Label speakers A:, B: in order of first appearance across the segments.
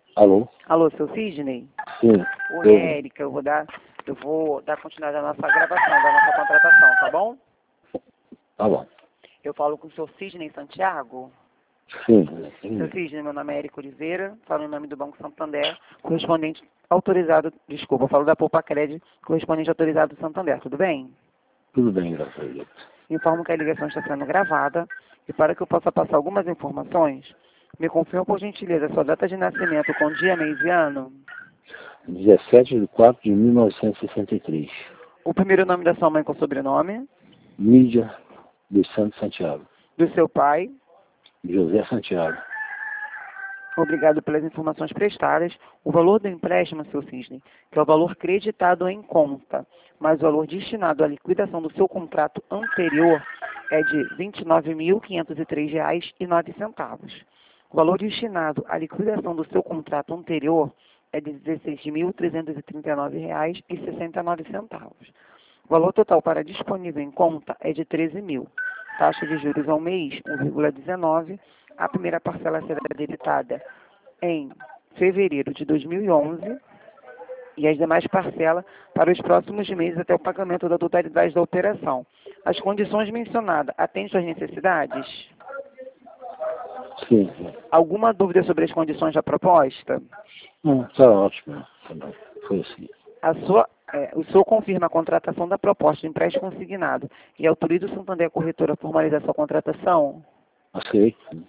A: Alô?
B: Alô, seu Sidney?
A: Sim.
B: Oi, Érica, eu vou dar continuidade à nossa gravação, da nossa contratação, tá bom?
A: Tá bom.
B: Eu falo com o seu Sidney Santiago.
A: Sim.
B: Seu Sidney, meu nome é Érica Oliveira, falo em nome do Banco Santander, correspondente autorizado, desculpa, eu falo da Poupa Cred, correspondente autorizado do Santander, tudo bem?
A: Tudo bem, graças a Deus.
B: Informo que a ligação está sendo gravada e para que eu possa passar algumas informações, me confirma por gentileza sua data de nascimento com dia, mês e ano,
A: 17/4/1963.
B: o primeiro nome da sua mãe com sobrenome,
A: Mídia dos Santos Santiago.
B: do seu pai.
A: José Santiago.
B: Obrigado pelas informações prestadas. O valor do empréstimo, seu Cisne, que é o valor creditado em conta, mas o valor destinado à liquidação do seu contrato anterior é de R$ 29.503,09. O valor destinado à liquidação do seu contrato anterior é de R$ 16.339,69. O valor total para disponível em conta é de R$ 13.000. Taxa de juros ao mês, 1,19. A primeira parcela será debitada em fevereiro de 2011 e as demais parcelas para os próximos meses até o pagamento da totalidade da operação. As condições mencionadas atendem suas necessidades?
A: Sim.
B: Alguma dúvida sobre as condições da proposta?
A: Não, tá ótimo. Foi assim.
B: O senhor confirma a contratação da proposta de empréstimo consignado e autoriza o Santander Corretora a formalizar sua contratação?
A: Aceito.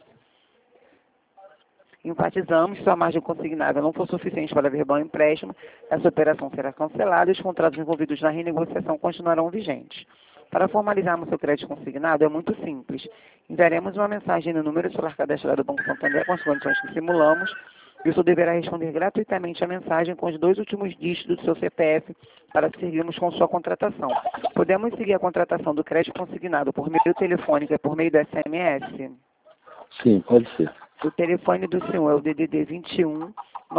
B: Enfatizamos, se a margem consignada não for suficiente para verbal empréstimo, essa operação será cancelada e os contratos envolvidos na renegociação continuarão vigentes. Para formalizarmos seu crédito consignado, é muito simples. Enviaremos uma mensagem no número celular cadastrado do Banco Santander com as condições que simulamos e o senhor deverá responder gratuitamente a mensagem com os 2 últimos dígitos do seu CPF para seguirmos com sua contratação. Podemos seguir a contratação do crédito consignado por meio telefônico e por meio do SMS?
A: Sim, pode ser.
B: O telefone do senhor é o DDD 21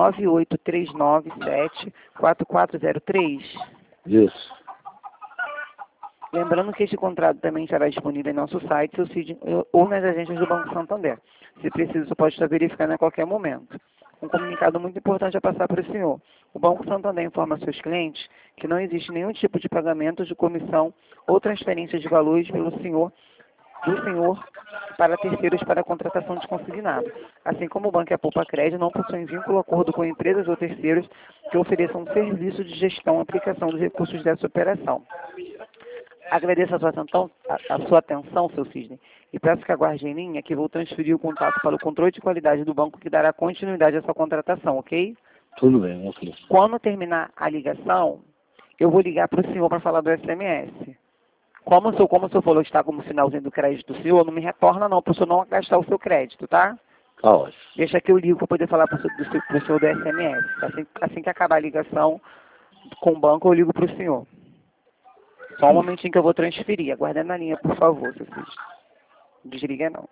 B: 98397 4403.
A: Isso.
B: Lembrando que este contrato também estará disponível em nosso site, seu CID, ou nas agências do Banco Santander. Se preciso, você pode estar verificando a qualquer momento. Um comunicado muito importante a passar para o senhor. O Banco Santander informa seus clientes que não existe nenhum tipo de pagamento de comissão ou transferência de valores do senhor para terceiros para a contratação de consignado. Assim como o banco e a Poupa Cred não possuem vínculo ou acordo com empresas ou terceiros que ofereçam serviço de gestão e aplicação dos recursos dessa operação. Agradeço a sua atenção, seu Cisne, e peço que aguarde em linha que vou transferir o contato para o controle de qualidade do banco que dará continuidade a essa contratação, ok?
A: Tudo bem, ok.
B: Quando terminar a ligação, eu vou ligar para o senhor para falar do SMS. Como o senhor falou que está como sinalzinho do crédito do senhor, não me retorna não, para o senhor não gastar o seu crédito, tá?
A: Tá ótimo.
B: Deixa que eu ligo para poder falar para o senhor do SMS. Assim que acabar a ligação com o banco, eu ligo para o senhor. Só um momentinho que eu vou transferir. Aguarda na linha, por favor, seu filho. Não desliga não.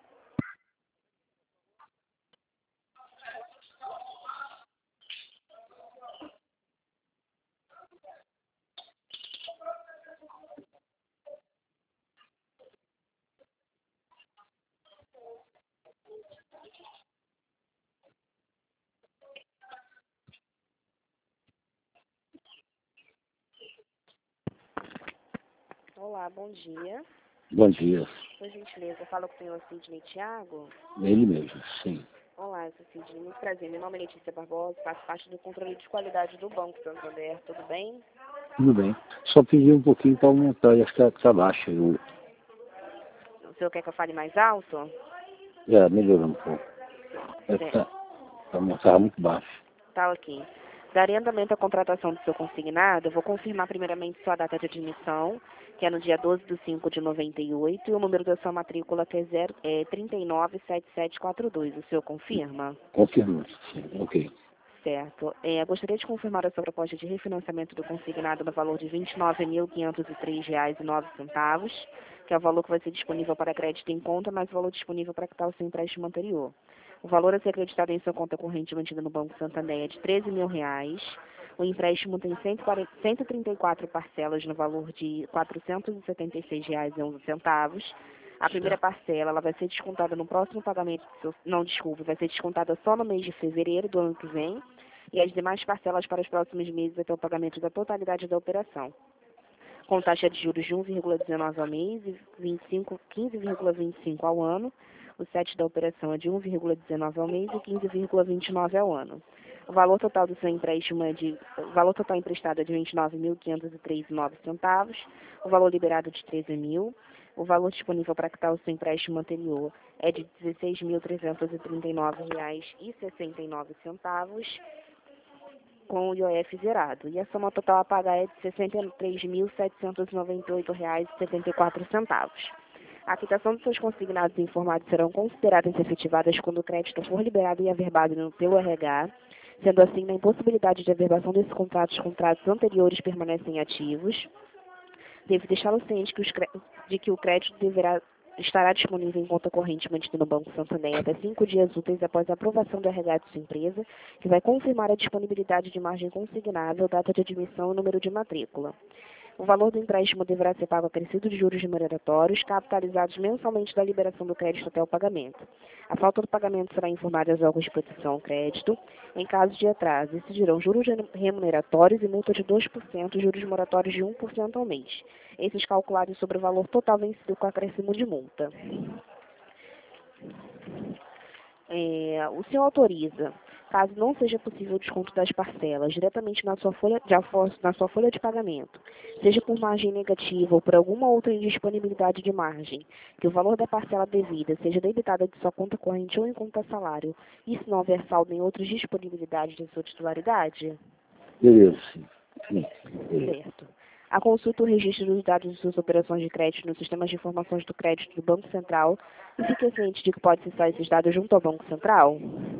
C: Olá, bom dia.
A: Bom dia.
C: Por gentileza, falo com o senhor Sidney Thiago.
A: Ele mesmo, sim.
C: Olá, seu Sidney, muito prazer. Meu nome é Letícia Barbosa, faço parte do controle de qualidade do Banco Santander, tudo bem?
A: Tudo bem. Só pedi um pouquinho para aumentar, acho que tá baixa.
C: O senhor quer que eu fale mais alto?
A: Melhorou um pouco.
C: Certo.
A: Estava muito baixo.
C: Tá ok. Darei andamento à contratação do seu consignado. Eu vou confirmar primeiramente sua data de admissão, que é no dia 12/5/98, e o número da sua matrícula, que é 397742. O senhor confirma?
A: Confirmou, sim, ok.
C: Certo. Gostaria de confirmar a sua proposta de refinanciamento do consignado no valor de R$ 29.503,09, que é o valor que vai ser disponível para crédito em conta, mais o valor disponível para quitar o seu empréstimo anterior. O valor a ser acreditado em sua conta corrente mantida no Banco Santander é de R$ 13.000. O empréstimo tem 134 parcelas no valor de R$ 476,11. A primeira parcela ela vai ser descontada no próximo pagamento, não, desculpe, vai ser descontada só no mês de fevereiro do ano que vem, e as demais parcelas para os próximos meses até o pagamento da totalidade da operação, com taxa de juros de 1,19 ao mês e 15,25 ao ano. O SET da operação é de 1,19 ao mês e 15,29 ao ano. O valor total do seu empréstimo o valor total emprestado é de R$ 29.503,09, o valor liberado de R$ 13.000, o valor disponível para quitar o seu empréstimo anterior é de R$ 16.339,69, com o IOF zerado. E a soma total a pagar é de R$ 63.798,74. A quitação dos seus consignados e informados serão consideradas efetivadas quando o crédito for liberado e averbado no teu RH. Sendo assim, na impossibilidade de averbação desses contratos, os contratos anteriores permanecem ativos. Devo deixá-lo ciente de que o crédito estará disponível em conta corrente mantida no Banco Santander até 5 dias úteis após a aprovação do RH de sua empresa, que vai confirmar a disponibilidade de margem consignável, data de admissão e número de matrícula. O valor do empréstimo deverá ser pago acrescido de juros remuneratórios, capitalizados mensalmente da liberação do crédito até o pagamento. A falta do pagamento será informada aos órgãos de proteção ao crédito. Em caso de atraso, incidirão juros remuneratórios e multa de 2% e juros moratórios de 1% ao mês. Esses calculados sobre o valor total vencido com acréscimo de multa. O senhor autoriza, caso não seja possível o desconto das parcelas diretamente na sua folha de pagamento, seja por margem negativa ou por alguma outra indisponibilidade de margem, que o valor da parcela devida seja debitada de sua conta corrente ou em conta salário, e se não houver saldo em outras disponibilidades de sua titularidade?
A: Beleza, sim.
C: Certo. A consulta o registro dos dados de suas operações de crédito nos sistemas de informações do crédito do Banco Central e fique ciente de que pode acessar esses dados junto ao Banco Central?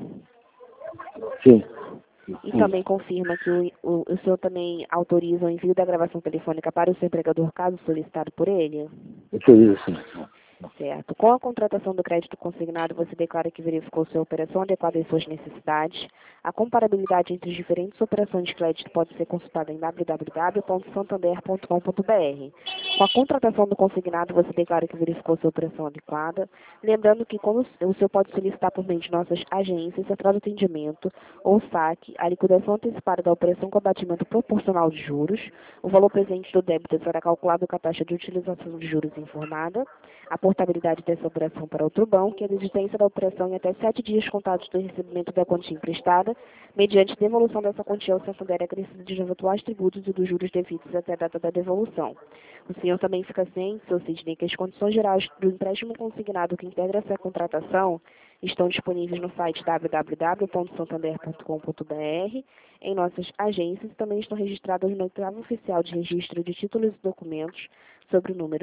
A: Sim.
C: E também confirma que o senhor também autoriza o envio da gravação telefônica para o seu empregador, caso solicitado por ele?
A: Autoriza, sim.
C: Certo. Com a contratação do crédito consignado, você declara que verificou sua operação adequada às suas necessidades. A comparabilidade entre as diferentes operações de crédito pode ser consultada em www.santander.com.br. Com a contratação do consignado, você declara que verificou sua operação adequada. Lembrando que como o senhor pode solicitar por meio de nossas agências, central de atendimento ou saque, a liquidação antecipada da operação com abatimento proporcional de juros. O valor presente do débito será calculado com a taxa de utilização de juros informada. A portabilidade dessa operação para outro banco e a existência da operação em até 7 dias contados do recebimento da quantia emprestada, mediante devolução dessa quantia ao Santander acrescida de eventuais tributos e dos juros devidos até a data da devolução. O senhor também fica ciente, Sr. Sidney, que as condições gerais do empréstimo consignado que integra essa contratação estão disponíveis no site www.santander.com.br, em nossas agências e também estão registradas no Oitavo Oficial de Registro de Títulos e Documentos, sobre o número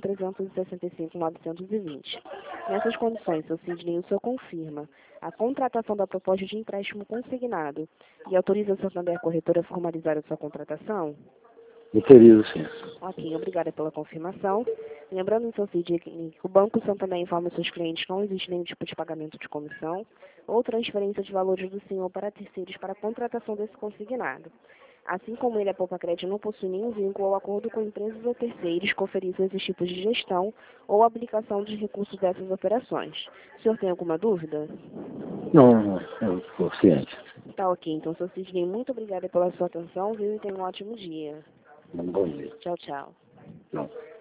C: 1.365.920. Nessas condições, Sr. Sidney, o senhor confirma a contratação da proposta de empréstimo consignado e autoriza a Santander Corretora a formalizar a sua contratação?
A: Autoriza, sim.
C: Ok, obrigada pela confirmação. Lembrando, Sr. Sidney, que o Banco Santander informa seus clientes que não existe nenhum tipo de pagamento de comissão ou transferência de valores do senhor para terceiros para a contratação desse consignado. Assim como ele, a Poupa Crédito, não possui nenhum vínculo ou acordo com empresas ou terceiros que ofereçam esses tipos de gestão ou aplicação de recursos dessas operações. O senhor tem alguma dúvida?
A: Não, eu estou ciente.
C: Tá ok, então, Sr. Sidney, muito obrigada pela sua atenção, viu? E tenha um ótimo dia.
A: Bom dia.
C: Tchau, tchau.
A: Tchau.